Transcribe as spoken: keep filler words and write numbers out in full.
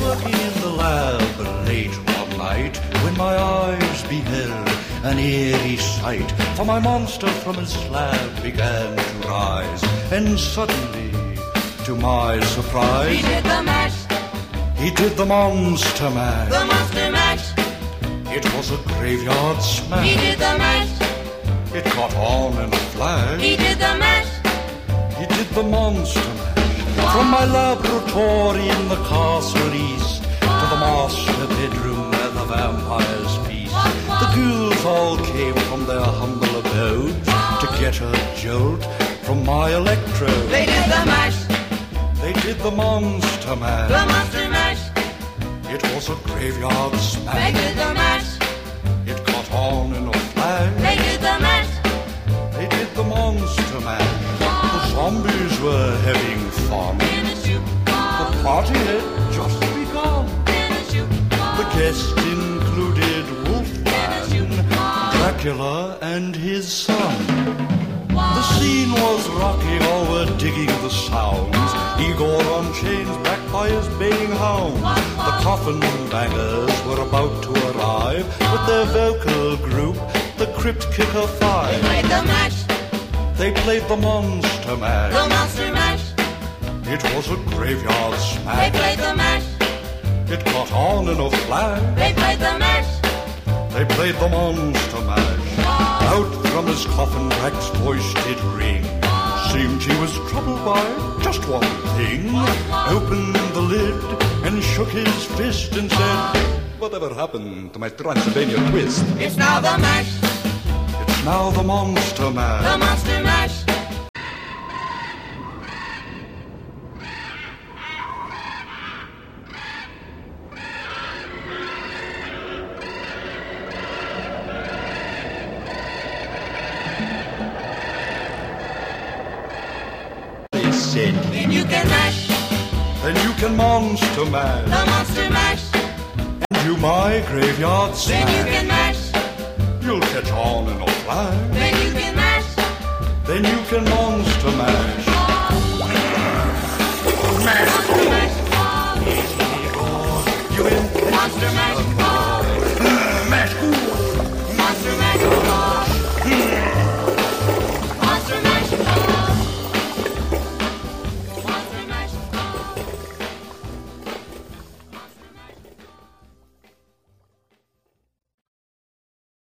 working in the lab late one night when my eyes beheld an eerie sight. For my monster from his slab began to rise, and suddenly, to my surprise, he did the mash. He did the monster mash. The monster mash. It was a graveyard smash. He did the mash. It caught on in a flash. He did the mash. He did the monster mash. From my laboratory in the castle east to the master bedroom where the vampires feast, the ghouls all came from their humble abodes to get a jolt from my electrode. They did the mash. They did the monster mash. The monster mash. It was a graveyard smash. They did the mash. It caught on in a flash. They did the mash. They did the monster mash. The zombies were having fun. In a shoot ball. The party had just begun. In a shoot ball. The guests included In a shoot Wolfman, ball. Dracula, and his son. The scene was rocking, all were digging the sounds. Igor on chains, backed by his baying hounds. The coffin bangers were about to arrive with their vocal group, the Crypt Kicker Five. They played the mash. They played the monster mash. The monster mash. It was a graveyard They smash. played the mash. It caught on in a flash. They played the mash. They played the monster mash. Out from his coffin, Drac's voice did ring. Seemed he was troubled by just one thing. Opened the lid and shook his fist and said, "Whatever happened to my Transylvania twist?" It's now the mash. It's now the monster mash. The monster mash. Then you can mash. Then you can monster mash. The monster mash. And you my graveyard Then you smash. can mash. You'll catch on in a flash. Then you can mash. Then you can monster mash. Monster mash.